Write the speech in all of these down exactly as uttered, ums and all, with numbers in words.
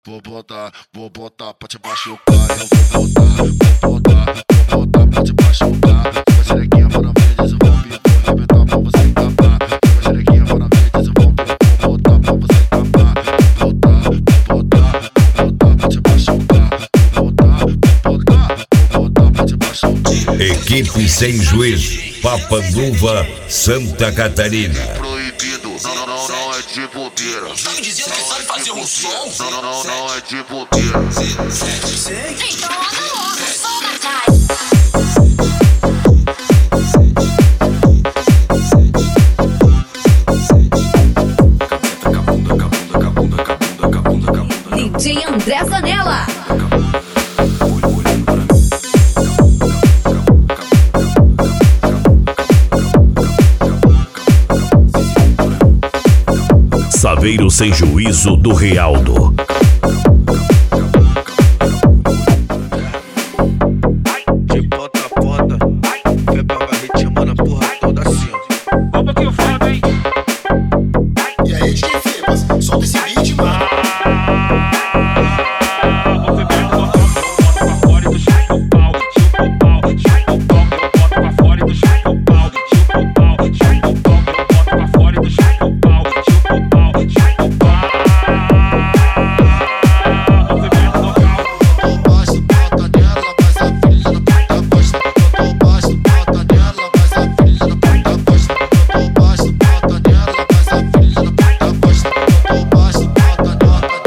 Vou botar, vou botar pra te machucar. Eu vou botar, vou botar, vou botar pra te machucar. Uma xerequinha para na frente, desenvolve, vou arrebentar pra você escapar. Uma xerequinha para na frente, desenvolve, vou botar pra você escapar. Vou botar, vou botar, vou botar pra te machucar. Vou botar, vou botar, vou botar pra te machucar. Equipe Sem Juízo, Papanduva, Santa Catarina. Proibido, não, não, não, não é de bobeira. Tá me dizendo que sabe fazer um som? Não, não, não, não é de bobeira. Então anda logo, solta, cai. D J André Zanella. Saveiro Sem Juízo do Realdo. De ponta a ponta, vem pra ritmando a porra toda assim. Opa que foda, hein? E aí, D J Fibas, solta esse beat, mano. Você pega o bota pra fora e tu chupa o pau, chupa o pau, chupa o pau, bota pra fora e tu chupa o pau, chupa o pau, chupa o pau, bota pra fora e tu chupa o pau, chupa o pau, chupa o pau. Você pega o local. Botou baixo, bota nela, mas a filha da puta gosta. Botou baixo, bota nela, mas a filha da puta gosta. Botou baixo, bota nela, mas a filha da puta gosta. Botou baixo, bota nela,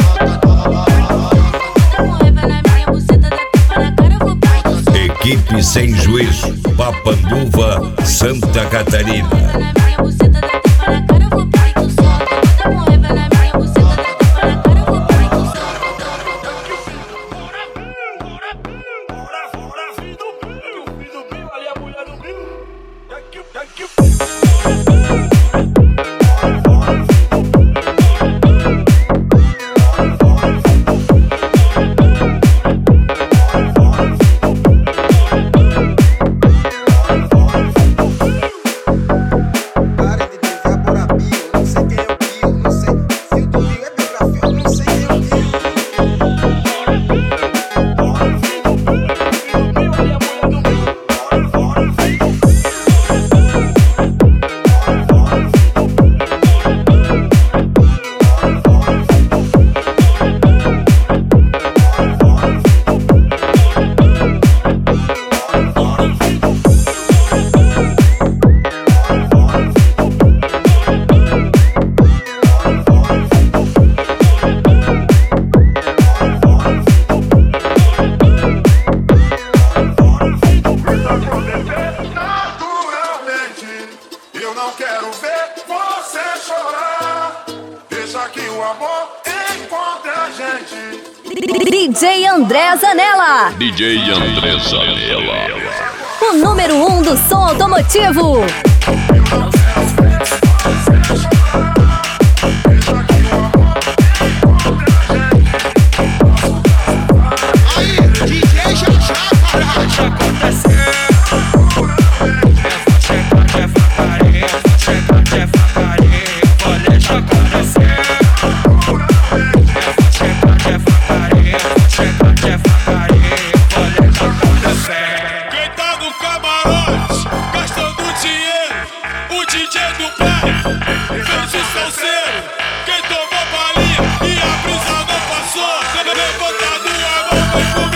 Equipe Sem Juízo, Papanduva, Santa Catarina. Eu não quero ver você chorar. Deixa que o amor encontre a gente. D J André Zanella. D J André Zanella. O número um do som automotivo. Aí, D J já já, Quem tá no camarote, gastando dinheiro, o D J do pai fez o salseiro. Quem tomou balinha e a brisa não passou, levantado a mão, vai comer.